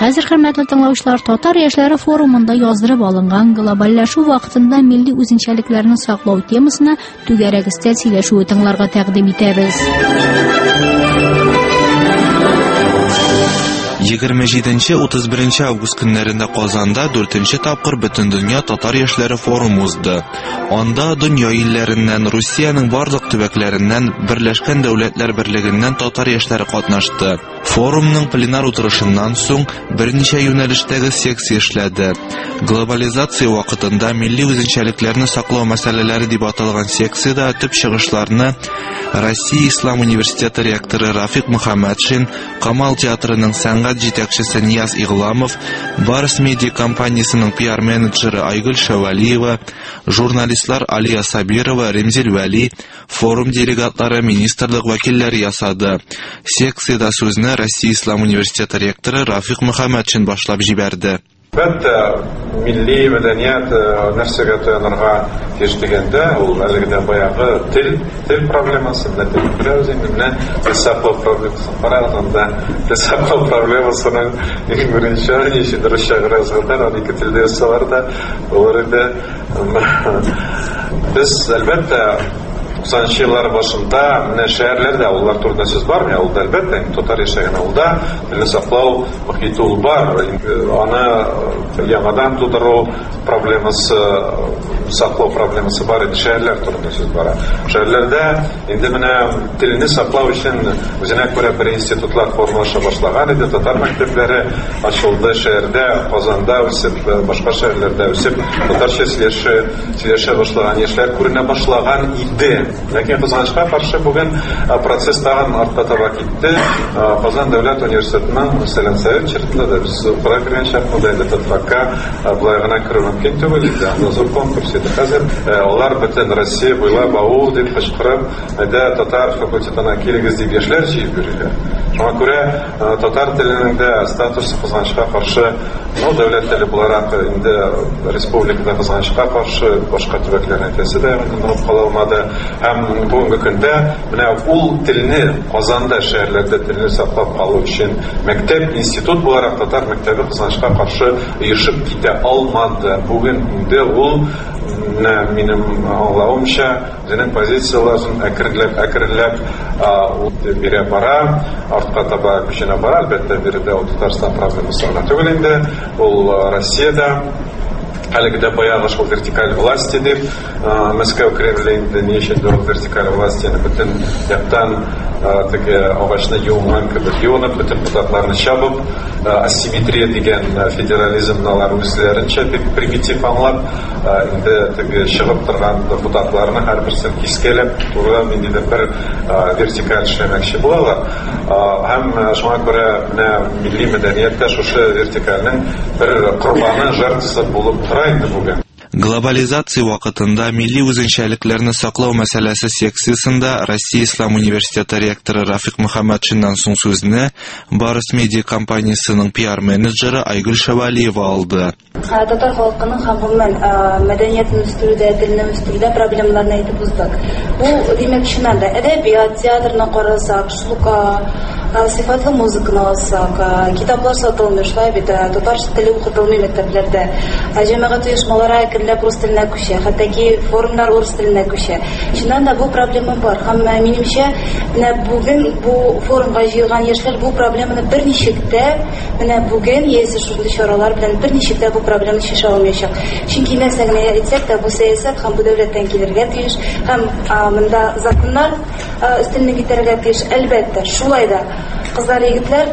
Хәзер, хөрмәтле тыңлаучылар, татар яшьләре форумында яздырып алынган глобальләшү вакытында милли үзенчәлекләрне саклау темасына түгәрәк өстәл сөйләшүе тыңларга тәкъдим итәбез. 27-31 август көннәрендә Казанда 4-нче тапкыр Бөтендөнья татар яшьләре форумы узды. Анда дөнья илләреннән, Русиянең барлык төбәкләреннән, Берләшкән Дәүләтләр Берлегеннән татар яшьләре катнашты. Форумның пленар утырышыннан соң берничә юнәлештәге секция эшләде. Глобализация вакытында милли үзенчәлекләрне саклау мәсьәләләре дип аталган секциядә төп чыгышларны Россия Ислам университеты ректоры Рафик Мөхәммәтшин, Камал театрының сәнгать җитәкчесе Нияз Игламов, Барс медиа компаниясының пиар-менеджеры Айгөл Шәвәлиева, журналистлар Алия Сабирова, Ремзил Вәли, форум делегатлары, министрлык вәкилләре ясады. Секциядә сүзне Россия Ислам университеты ректоры Рафик Мөхәммәтшин башлап җибәрде. Милли мәдәният нәрсәгә таянырга тиеш дигәндә, ул әлегә баягы тел проблемасы белән бергә менә саклау проблемасы караганда, саклау проблемасының иң беренче ничек русча гразганда, ике телдә ясаларда, оларда без әлбәттә 90 еллар башында менә шәһәрләрдә улар турында сүз бармы? Ул әлбәттә татар яшәгән авылда телне саклау мохите ул бар. Аны яңадан тудыру проблемасы, саклау проблемасы бар иде, шәһәрләр турында сүз бара. Шәһәрләрдә инде менә телне саклау өчен үзенә күрә бер институтлар формалаша башлаган иде, татар мәктәпләре ачылды шәһәрдә, Казанда үсеп, башка шәһәрләрдә үсеп, татарча сөйләшә башлаган яшьләр күренә башлаган иде. Ләкин кызганычка каршы бүген процесс тагын артка таба китте. Казан дәүләт университетының мәсәлән совет чиртләре без программа шартында инде татарка булай гына керү мөмкин түгел иде. Анда зур конкурс иде. Хәзер алар бөтен Россия буйлап авыл дип кычкырып, татар факультетына килегез дип яшьләр җыеп йөриләр. Шуңа күрә татар теленең дә статусы кызганычка каршы, дәүләт теле буларак инде республикада кызганычка каршы башка төбәкләрнең теле дә ныгып кала алмады. Һәм бүгенге көндә менә ул телне Казанда шәһәрләрдә телне саклап калу өчен мәктәп, институт буларак татар мәктәбе кызганычка каршы оешып китә алмады. Бүген инде ул минем аңлавымча үзенең позицияларын әкренләп бирә бара, артка таба күченә бара. Әлбәттә биредә ул Татарстан проблемасы гына түгел инде, ул Россиядә әлегә баягы шул вертикаль власти дип Мәскәү Кремлендә ничектер вертикаль властины бөтен яктан теге агачны юнган кебек юнып, бөтен депутатларны чабып, асимметрия дигән федерализмналар үзләренчә бик примитив аңлап, инде теге чыгып торган депутатларны һәрберсен кискәләп, турыдан инде бер вертикаль эшләмәкче булалар. Һәм шуңа күрә менә милли мәдәниятта шушы вертикальнең бер корбаны, жертвасы булып тора инде бүген. Глобализация вакытында милли үзенчәлекләрне саклау мәсьәләсе секциясендә Россия Ислам университеты ректоры Рафик Мөхәммәтшиннән соң сүзне Барс медиа компаниясының пиар-менеджеры Айгөл Шәвәлиева алды. Татар халкының һәм гомумән мәдәниятен үстерүдә, телне үстерүдә проблемаларны әйтеп уздык. Бу димәк чыннан да әдәбият, театрны карасак, шулка сыйфатлы музыканы алсак, китаплар сатылмый, шулай бит татарча теле укытылмый мәктәпләрдә. Җәмәгать оешмалары әкренләп рус теленә күчә, хәтта форумнар рус теленә күчә. Чыннан да бу проблема бар. Һәм минемчә, менә бүген бу форумга җыелган яшьләр бу проблеманы берничек тә, менә бүген яисә шундый чаралар белән берничек тә бу проблеманы чишә алмаячак. Чөнки нәрсә генә әйтсәк тә, бу сәясәт һәм бу дәүләттән килергә тиеш, һәм монда законнар өстенлек итәргә тиеш. Әлбәттә, шулай да кызлар, егетләр,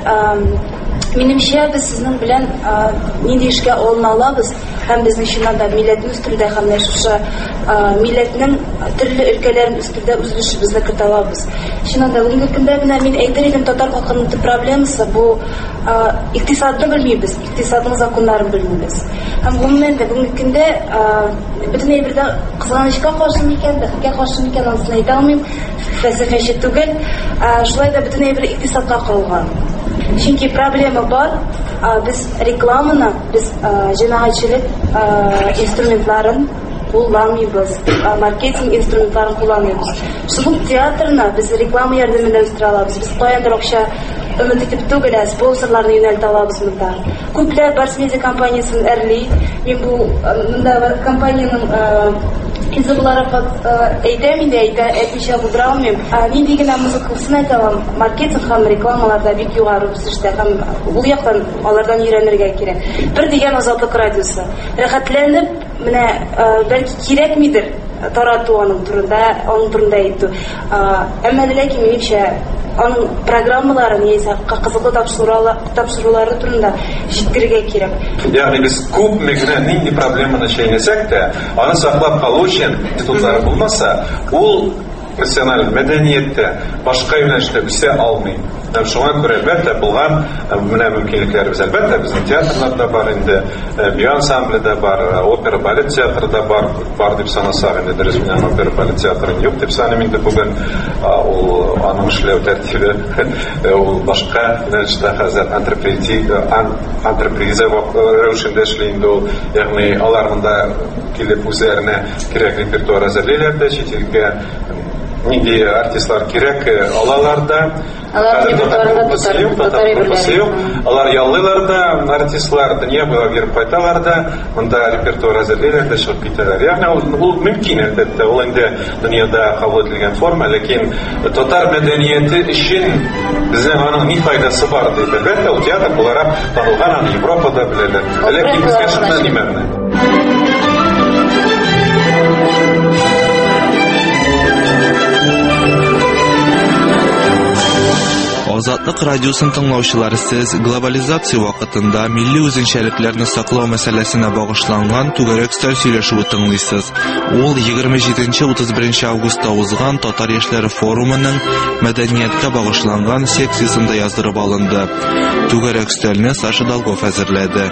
минемчә без сезнең белән нинди эшкә алына алабыз, һәм безнең чыннан да милләтне үстерүдә һәм шушы милләтнең төрле өлкәләрен үстерүдә үз эшебезне көтә алабыз. Чыннан да бүгенге көндә менә мин әйтер идем, татар халкының төп проблемасы бу икътисадны белмибез, икътисадның законнарын белмибез. Һәм гомумән дә бүгенге көндә бөтен әйбердә кызганычка каршы микән, бәхеткә каршы микән, аны әйтә алмыйм, фәлсәфәче түгел, шулай да бөтен әйбер икътисадка корылган. Чөнки проблема бар, biz reklamını, biz cemaatçilik instrumentlарын кулланмыйбыз, маркетинг инструментларын кулланмыйбыз. Шул театрны без реклама ярдәмендә үстерә алабыз. Без каяндыр акча өмет итеп түгел, спонсорларны юнәлтә алабыз монда. Күпләр Барс медиа компаниясын әрли. Мин бу монда компаниянең Из-за әйтәм инде, әйтмичә булдыра алмыйм. Нинди генә музыкасын әйтәм, маркетинг һәм рекламаларда бик югары үсештә һәм ул яктан алардан өйрәнергә кирәк. Бер дигән Азатлык радиосы. Рәхәтләнеп, менә бәлки кирәкмидер тарату аның турында әйтү. Әмма ләкин минемчә аның программалары яисә кызыклы тапшырулары турында җиткерергә кирәк. Ягъни без күп мегенә нинди проблеманы чәйнәсәк тә, аны саклап калу өчен институтлар булмаса, ул профессиональ мәдәниятте башка юнәлештә үсә алмый. Шуңа күрә әлбәттә булган менә мөмкинлекләребез әлбәттә безнең театрларда бар инде, бию ансамбледа бар, опера балет театрында бар дип санасак инде дөрес менә опера балет театры юк дип саныйм инде бүген. Ул аның эшләү тәртибе ул башка юнәлештә хәзер антреприза рәвешендә эшли инде ул, ягъни алар монда килеп үзләренә кирәк репертуар әзерлиләр дә, чит илгә нинди артистлар кирәк алалар да. Алар яллылар да, артистлар дөнья буйлап йөреп кайталар да, монда репертуар әзерлиләр дә, чыгып китәләр. Ягъни ул мөмкин әлбәттә, ул инде дөньяда кабул ителгән форма, ләкин татар мәдәнияте өчен безнең аның ни файдасы бар дип, әлбәттә, ул театр буларак танылган, аны Европада беләләр. Ләкин безгә шунда нимәне? Азатлык радиосын тыңлаучылары, сез глобализация вакытында милли үзенчәлекләрне саклау мәсьәләсенә багышланган түгәрәк стиль сөйләшүе тыңлыйсыз. Ул 27-31 августта узган Татар яшьләре форумының мәдәнияткә багышланган секциясында яздырып алынды. Түгәрәк стильне Саша Долгов әзерләде.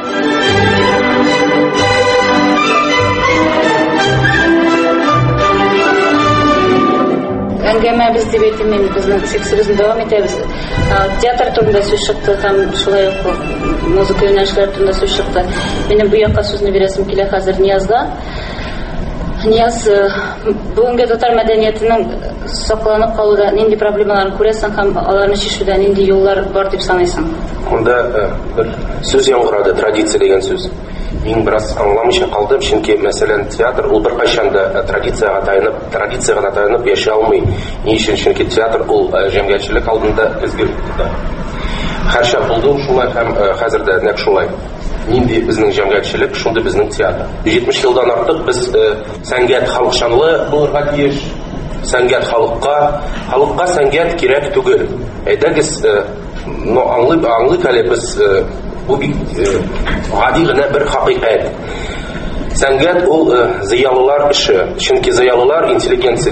Әңгәмә без дип әйтим, мен безнең секциябызны дәвам итәбез. Театр турында сүз чыкты һәм шулай ук музыка юнәлешләре турында сүз чыкты. Минем бу якка сүзне бирәсем килә хәзер Ниязга. Нияз, бүгенге татар мәдәниятенең сакланып калуда нинди проблемаларын күрәсең һәм аларны чишүдә нинди юллар бар дип саныйсың? Монда бер сүз яңгырады, традиция дигән сүз. Мин бераз аңламыйча калдым, чөнки мәсәлән театр ул беркайчан да традициягә таянып яши алмый. Ни өчен? Чөнки театр ул җәмгыятьчелек алдында изге тота. Һәрчә булды шулай һәм хәзер дә нәкъ шулай. Нинди безнең җәмгыятьчелек, шундый безнең театр. 70 елдан артык без сәнгать халыкчанлы булырга тиеш. Сәнгать халыкка сәнгать кирәк түгел. Әйдәгез, аңлый әле без бу бик гади генә бер хакыйкать. Сәнгать ул зыялылар эше. Чөнки зыялылар интеллигенция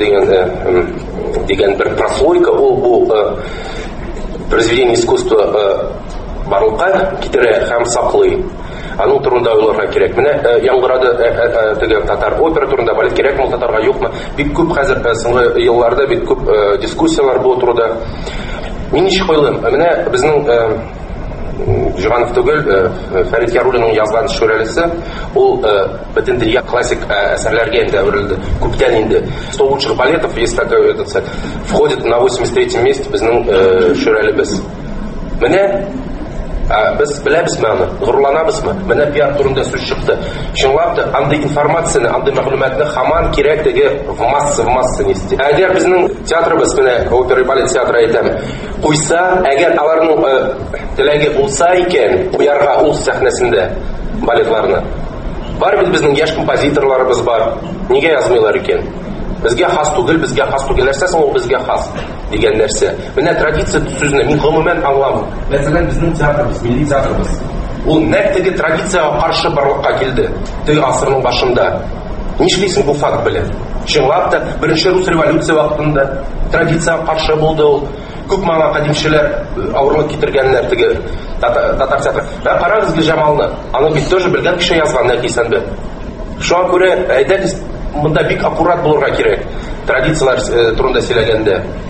дигән бер прослойка, ул бу произведение искусства барлыкка китерә һәм саклый. Аның турында уйларга кирәк. Менә яңгырады теге татар опера турында, балет кирәкме татарга юкмы? Бик күп хәзер соңгы елларда бик күп дискуссиялар бу турыда. Мин ничек уйлыйм? Менә безнең Жиганов түгел, Фәрит Яруллинның язган шүрәлесе, ул бөтен дөнья классик әсәрләргә инде әверелде. Күптән инде 100 лучших балетов, есть такой этот, входит на 83-м месте безнең шүрәлебез. Менә без беләбезме аны, горурланабызмы? Менә пиар турында сүз чыкты. Чынлап та андый информацияны, андый мәгълүматны һаман кирәк теге в масса нести. Әгәр безнең театрыбыз, менә опера и балет театры әйтәм, куйса, әгәр аларның теләге булса икән, куярга ул сәхнәсендә балетларны. Бар бит безнең яшь композиторларыбыз бар. Нигә язмыйлар икән? Безгә хас түгел, нәрсә соң ул безгә хас дигән нәрсә. Менә традиция сүзне мин гомумән аңламыйм. Мәсәлән, безнең театрыбыз, милли театрыбыз. Ул нәкъ теге традициягә каршы барлыкка килде. Теге асырның башында. Нишлисең бу факт белән? Чынлап та беренче рус революция вакытында традициягә каршы булды ул. Күп маңа кадимчеләр авырлык китергәннәр теге татар театры. Һәм карагызга Җамалны. Аны бит тоже белгән кеше язган Нәфисәнбе. Шуңа күрә әйдәгез, монда бик аккурат булырга кирәк. Традициялар турында сөйләгәндә.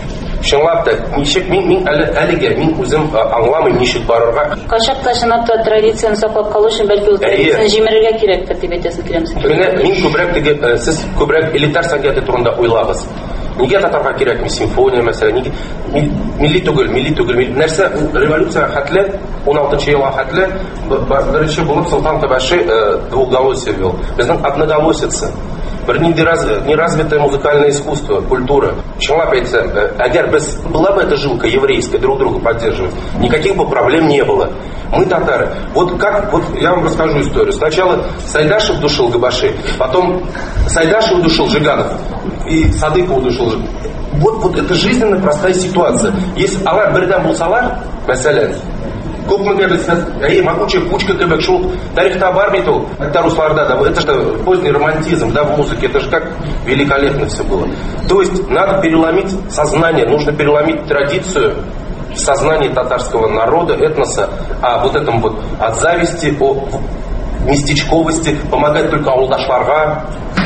Чынлап та, ничек мин әлегә мин үзем аңламыйм, ничек барырга. Кайчакта чынлап та традицияны саклап калу өчен бәлки ул традицияны җимерергә кирәктер дип әйтәсең киләмсең. Менә мин күбрәк теге сез күбрәк элитар сәнгате турында уйлабыз. Нигә татарга кирәкми симфония мәсәлән, милли түгел, нәрсә революция хәтле 16 елга хәтле беренче булып Солтан Табаши двухголосие вел. Безнең одноголосица. Бер неразвитое музыкальное искусство, культура. Чынлап әйтсәм, әгәр без была бы эта жилка еврейская, друг друга поддерживать, никаких бы проблем не было. Мы татары. Вот я вам расскажу историю. Сначала Сайдашев душил Габаши, потом Сайдашев душил Жиганов и Садыков душил Жиганов. Вот это жизненно простая ситуация. Если алар бердәм булсалар, мәсәлән, күпмегә без могучая кучка кебек шул тарихта бар бит ул русларда да, это же поздний романтизм, да, в музыке, это же как великолепно все было. То есть надо переломить сознание, нужно переломить традицию в сознании татарского народа, этноса, а вот этом вот от зависти, о местечковости, помогать только ауылдашларга.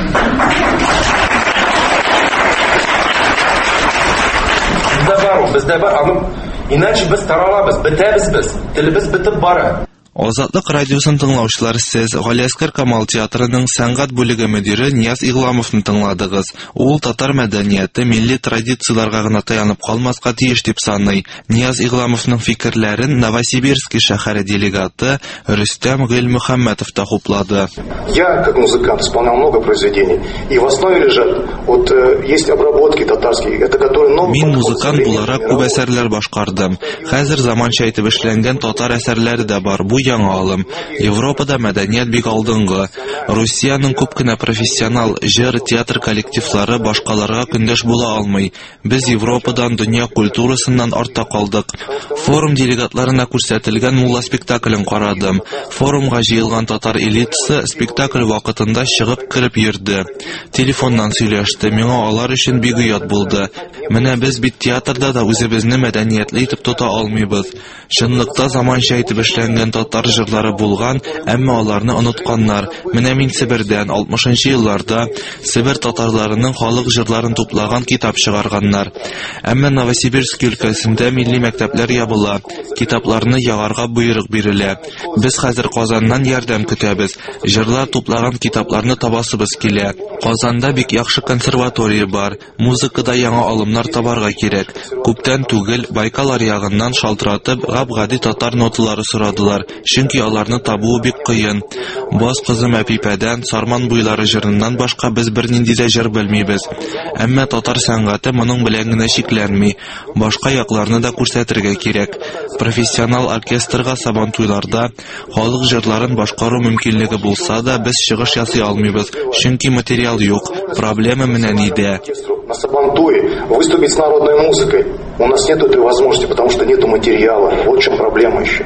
Бездә бар, иначе без таралабыз, бетәбез без, телебез бетеп бара. Азатлык радиосын тыңлаучылар, сез Галиәскәр Камал театрының сәнгать бүлеге мөдире Нияз Игламовны тыңладыгыз. Ул татар мәдәнияте, милли традицияларга гына таянып калмаска тиеш дип саный. Нияз Игламовның фикерләрен Новосибирск шәһәре делегаты Рөстәм Гыйльмөхәммәтов та хуплады. Я, как музыкант, исполнял много произведений, и в основе лежат, есть обработки татарские, это которые новые. Мин музыкант буларак күп әсәрләр башкардым. Хәзер заманча итеп эшләнгән татар әсәрләре дә бар. Бу яңа алым. Европада мәдәният бик алдынгы. Русияның күп кенә профессионал җыр, театр коллективлары башкаларга көндәш була алмый. Без Европадан, дөнья культурасыннан артта калдык. Форум делегатларына күрсәтелгән мулла спектаклен карадым. Форумга җыелган татар элитасы спектакль вакытында чыгып кирип йөрде. Телефоннан сөйләште. Миңа алар өчен бик уят булды. Менә без бит театрда да үзебезне мәдәниятле итеп тота алмыйбыз. Чынлыкта заманча итеп эшләнгән татар җырлары булган, әмма аларны онытканнар. Менә мин Себердән 60нчы елларда Себер татарларының халык җырларын туплаган китап чыгарганнар. Әмма Новосибирск өлкәсендә милли мәктәпләр ябыла, китапларны ягарга буйрык бирелә. Без хәзер Казаннан ярдәм көтәбез. Җырлар туплаган китапларны табасыбыз килә. Казанда бик яхшы консерватория бар. Музыкада яңа алымнар табарга кирәк. Күптән түгел Байкал аръягыннан шалтыратып гап-гади татар ноталары сорадылар. Чөнки аларны табуы бик кыен. Баз кызым Әпипәдән, Сарман буйлары җырыннан башка без бернинди дә җыр белмибез. Әмма татар сәнгате моның белән генә чикләнми. Башка якларны да күрсәтергә кирәк. Профессионал оркестрга сабантуйларда халык җырларын башкару мөмкинлеге булса да, без чыгыш ясый алмыйбыз. Чөнки материал юк. Проблема менә нидә? На сабантуе выступить с народной музыкой. У нас нет этой возможности, потому что нету материала. Вот в чем проблема еще.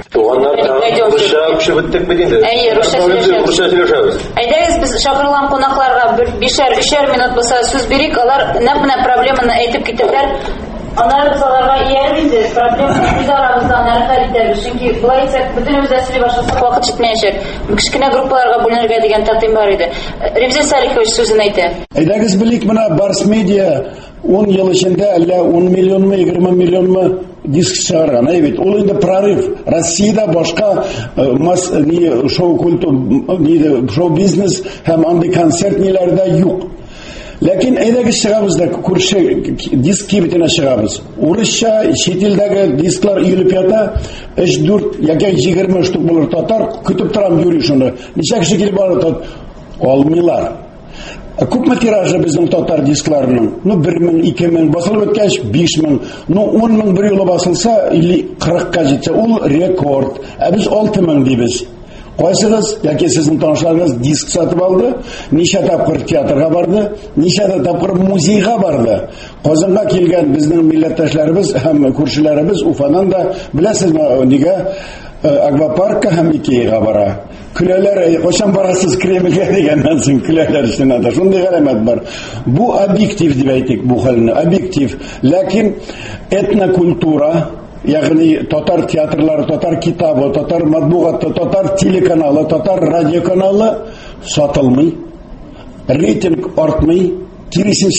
Әйдәгез без шакырылган кунакларга 5-3 минут булса сүз бирик, алар нәкъ менә проблеманы әйтеп китәләр. Аннары biz аларга ияреп инде, проблеманы biz арабыздан хәл итәбез. Чөнки булай итсәк, бөтенебез дә сөйли башласак вакыт җитмәячәк. Кечкенә группаларга бүленергә дигән тәкъдим бар иде. Ревзел Салихович сүзен әйтә. Әйдәгез белик, менә Барс Медиа 10 ел эчендә әллә 10 миллионмы, 20 миллионмы диск чыгарган. Бит ул инде прорыв. Россиядә башка шоу-бизнес һәм андый концерт ниләрдә юк. Ләкин әйдәгез чыгабыз да күрше диск кибетенә чыгабыз. Урысча шетелдәге дисклар өелеп ята, 3-4 яки 20 штук булыр татар, көтеп торам юри шуны. Ничә кеше килеп барып алмыйлар. Күпме тиражы безнең татар дискларының? 1000, 2000 басылып үткәч 5000, 10000 бер юлы басылса 40-ка җитсә, ул рекорд. Ә без 6000 дибез. Кайсыгыз, яки сезнең танышларыгыз диск сатып алды, ничә тапкыр театрга барды, ничә тапкыр музейга барды. Казанга килгән безнең милләттәшләребез һәм күршеләребез Уфадан да беләсезме, нигә аквапаркка һәм Икеяга бара. Көләләр, кайчан барасыз Кремльгә дигәннән соң көләләр өстенә дә шундый галәмәт бар. Бу объектив дип әйтик, бу хәлне объектив. Ләкин этнокультура, ягъни татар театрлары, татар китабы, татар матбугаты, татар телеканалы, татар радиоканалы сатылмый, рейтинг артмый, киресенчә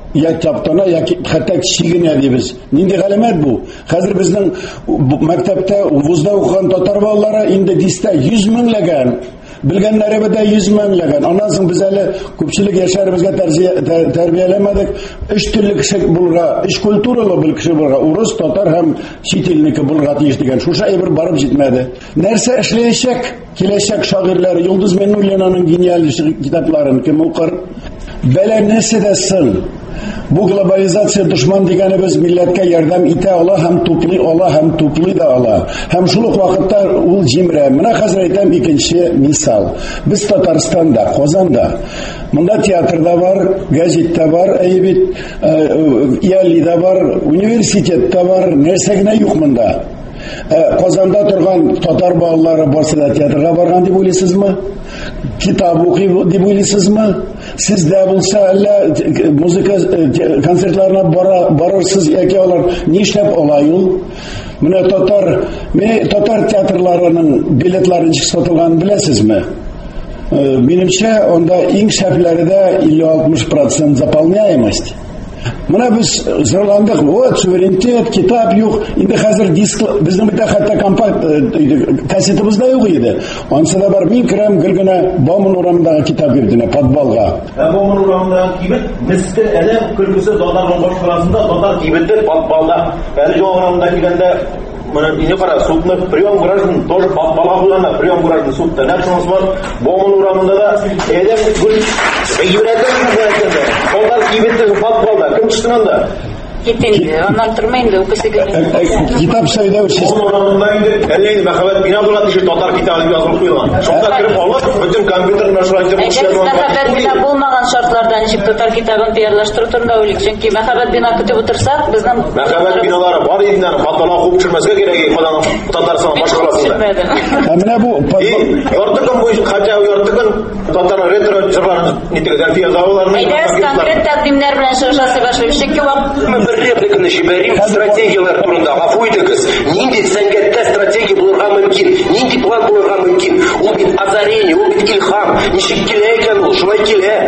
ya таптана, яки хәтта кичигенә дибез. Нинди галәмәт бу? Хәзер безнең мәктәптә, вузда укыган татар балалары инде дистә 100 меңләгән. Белгәннәре бедә 100 меңләгән. Аннан соң без әле күпчелек яшьләребезгә тәрбияләмәдек. Өч төрле кеше булырга, өч культуралы бер кеше булырга, урыс, татар һәм чит илнеке булырга тиеш дигән. Шушы әйбер барып җитмәде. Нәрсә эшләячәк? Киләчәк шагыйрьләр Йолдыз Миннуллинаның гениаль китапларын кем укыр? Бәлә нәрсәдә соң? Бу глобализация дошман дигәнебез милләткә ярдәм итә ала һәм туплый да ала. Һәм шул ук вакытта ул җимрә. Менә хәзер әйтәм икенче мисал. Без Татарстанда, Казанда, монда театрда бар, газетта бар, Ялида бар, университетта бар, нәрсә генә юк монда. Казанда торган татар балалары барса да театрга барган дип уйлыйсызмы? Китап укый дип уйлыйсызмы? Сездә булса әллә музыка концертларына барырсыз яки алар нишләп алай ул? Менә татар театрларының билетлары ничек сатылган беләсезме? Минемчә, онда иң шәпләрендә 50-60% заполняемость. Менә без зарландык, вот суверенитет, китап юк. Инде хәзер диск безнең бит хәтта компакт кассетабыз да юк иде. Ансы да бар, мин керәм гел генә Бауман урамындагы китап йортына, подвалга. Бауман урамындагы кибет, мискер әле күргүсе татарның башкаласында татар кибетте подвалда. Әле урамында килгәндә не пора, судны прием граждан тоже подвалга куйганда, прием граждан судта. Нәрсәмез бар? Бауман урамында да әдәм гүл Onlar kibetli fatvalar, kim çıktın onda? Gittin, ondan durmayın da okusu görüyorsunuz. Kitap sayıda siz. Onun oranında indi, elleyin məhəbbət bina duran işi tatar kitabı yazılıb qoyulan. Şonda kirib alır, bütün kompüter məşğuliyyəti bu işə dönür. Məhəbbət bina bulmagan şartlardan işi tatar kitabını tayarlaştırır turunda uylik. Çünki məhəbbət bina kütüb otursak, bizden... Məhəbbət binaları var edindən, fatvalar qoyub çürməsəyə gerək, qadan Tatarsan başqalasında. Əminə bu... Yortukun bu, xaca yortukun Tatarın retro cırlarını nitigədən fiyazavlarını... Әйдәс konkret təqdimlər bilən şırşası başlayıb. Çünki vaxt... Репликаны жибәрим, стратегиялар турында гафу итегез. Нинди сәнгатьтә стратегия булырга мөмкин, нинди план булырга мөмкин. Ул бит азарение, ул бит илһам. Ничек килә икән ул, шулай килә.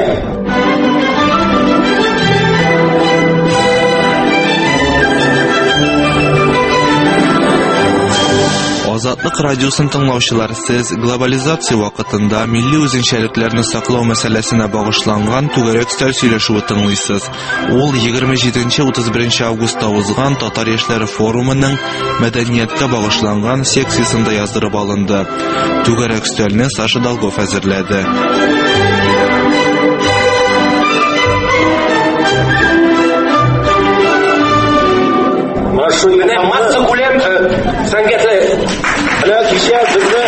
Азатлык радиосын тыңлаучылар, сез глобализация вакытында милли үзенчәлекләрне саклау мәсьәләсенә багышланган түгәрәк стәл сөйләшүе тыңлыйсыз. Ул 27-31 августта узган Татар яшьләре форумының мәдәнияткә багышланган секциясында яздырып алынды. Түгәрәк стәлне Саша Долгов әзерләде. Масса күләм сәнгатьле кичә безне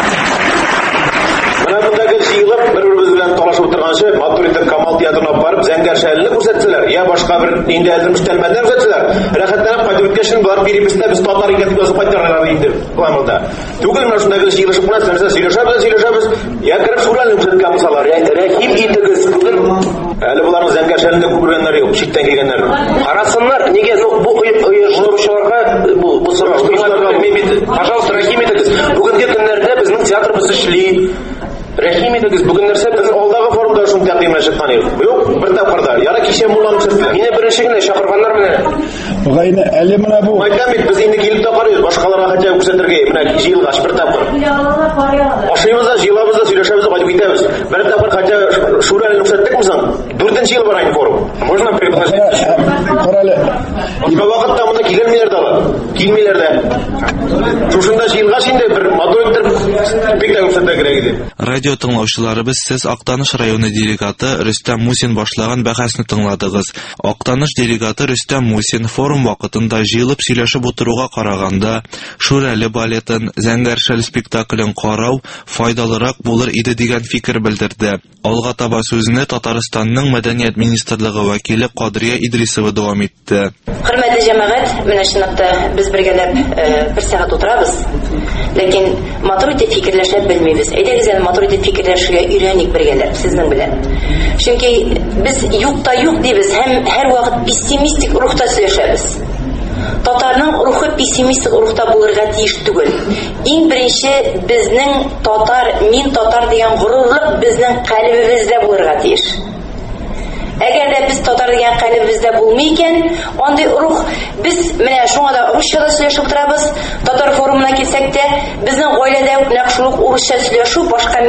менә бундагы җыелып бер-беребез белән талашып утырганчы Матуритов Камал театрына барып зәңгәр шәлне күрсәтсәләр, я башка бер инде әзер мөштәлмәләр күрсәтсәләр, рәхәтләнеп кайтып киткәчен болар бирибезне без татар икән дип кайтаралар инде планында. Түгел менә шундагы җыелышып кына нәрсә сөйләшәбез, я кереп шуралны күрсәткән булсалар, я рәхим итегез бүген. Әле буларның зәңгәр шәлне күргәннәр юк, читтән килгәннәр. Карасыннар, нигә бу оештыручыларга бу сораштыруларга пожалуйста, рәхим итегез. Бүгенге көннәрдә безнең театрыбыз эшли. Рәхим итегез, бүген нәрсә без алдагы форумда шуны тәкъдимләшеп каны. Юк, бер тапкырда. Яра кичә мулланы күрсәттеләр. Мине беренче генә чакырганнар менә. Гайны әле менә бу. Мәктәп бит без инде килеп тә карыйбыз, башкаларга хәтта күрсәтергә. Менә җыелгач бер тапкыр. Ашыйбыз да, җыелабыз да, сөйләшәбез, кайтып китәбез. Бер тапкыр хәтта шураны күрсәттекме соң? 4нче ел бар инде форум. Можно пригласить. Карале. Башка вакытта монда килмиләр дә. Килмиләр дә. Шушында җыелгач инде бер модуль бик тә күрсәтә кирәк иде. Радио тыңлаучыларыбыз, сез Актаныш районы делегаты Рөстәм Мусин башлаган бәхәсне тыңладыгыз. Актаныш делегаты Рөстәм Мусин форум вакытында җыелып сөйләшеп утыруга караганда, Шүрәле балетын, Зәңгәр шәл спектаклен карау файдалырак булыр иде дигән фикер белдерде. Алга таба сүзне Татарстанның мәдәният министрлыгы вәкиле Кадрия Идрисова дәвам итте. Хөрмәтле җәмәгать, менә чынлыкта без бергәләп бер сәгать утырабыз. Ләкин матур итеп фикерләшеп белмибез. Әйдәгез әле матур итеп фикерләшергә өйрәник бергәләп сезнең белән. Чөнки без юкта юк дибез һәм һәр вакыт пессимистик рухта сөйләшәбез. Татарның рухы пессимистик рухта булырга тиеш түгел. Иң беренче безнең татар, мин татар дигән горурлык безнең калбыбызда булырга тиеш. Әгәр дә без татар дигән калиб бездә булмый икән, андый рух без менә шуңа да русчада сөйләшеп торабыз. Татар форумына килсәк тә, безнең гаиләдә нәкъ шул урысча сөйләшү башка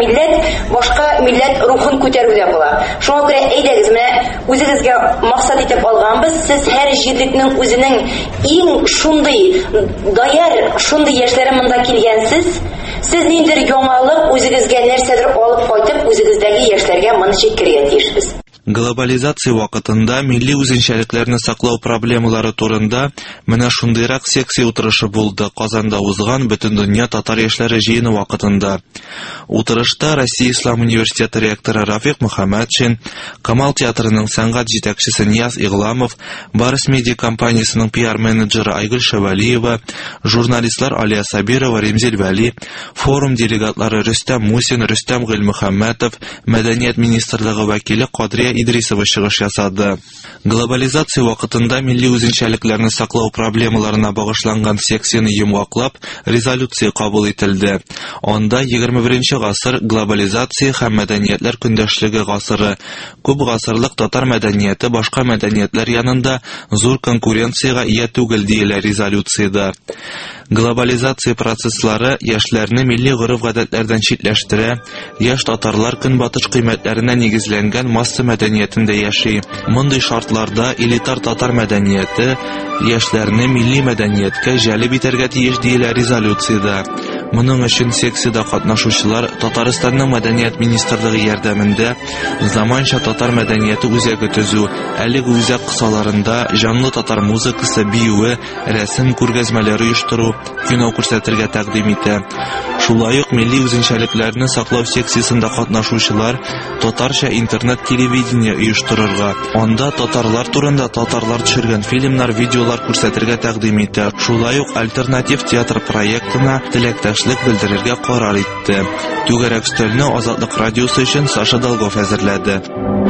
милләт рухын күтәрүдә була. Шуңа күрә әйдәгез, менә үзегезгә максат итеп алганбыз, сез һәр җирлекнең үзенең иң шундый даяр, шундый яшьләре монда килгәнсез. Сез ниндидер яңалык үзегезгә нәрсәдер алып кайтып, үзегездәге яшьләргә моны җиткерергә тиешбез. Глобализация вакытында милли үзенчәлекләрне саклау проблемалары турында менә шундыйрак секция утырышы булды Казанда узган Бөтендөнья татар яшьләре җыены вакытында. Утырышта Россия Ислам университеты ректоры Рафик Мөхәммәтшин, Камал театрының сәнгать җитәкчесе Нияз Игламов, Барыс медиа компаниясының пиар-менеджеры Айгөл Шәвәлиева, журналистлар Алия Сабирова, Ремзил Вәли, форум делегатлары Рөстәм Мусин, Рөстәм Гыйльмөхәммәтов, Мәдәният министрлыгы вәкиле Кадрия Идрисова чыгыш ясады. Глобализация вакытында милли үзенчәлекләрне саклау проблемаларына багышланган секцияны йомгаклап, резолюция кабул ителде. Анда 21 гасыр глобализация һәм мәдәниятләр көндәшлеге гасыры, күп гасырлык татар мәдәнияте башка мәдәниятләр янында зур конкуренцияга ия түгел диелә резолюциядә. Глобализация процесслары яшьләрне милли гореф-гадәтләрдән читләштерә, яшь татарлар көнбатыш кыйммәтләренә нигезләнгән масса мәдәниятендә яши. Мондый шартларда элитар татар мәдәнияте яшьләрне милли мәдәнияткә җәлеп итәргә тиеш диелә резолюциядә. Моның өчен секцияда катнашучылар Татарстанның мәдәният министрлыгы ярдәмендә заманча татар мәдәнияте үзәге төзү, әлеге үзәк кысаларында җанлы татар музыкасы, биюе, рәсем күргәзмәләре оештыру, кино күрсәтергә тәкъдим итә. Шулай ук милли үзенчәлекләрне саклау секциясендә катнашучылар татарча интернет-телевидение оештырырга, анда татарлар турында татарлар төшергән фильмнар, видеолар күрсәтергә тәкъдим итә. Шулай ук альтернатив театр проектына теләктәшлек белдерергә карар итте. Түгәрәк өстәлне Азатлык радиосы өчен Саша Долгов әзерләде.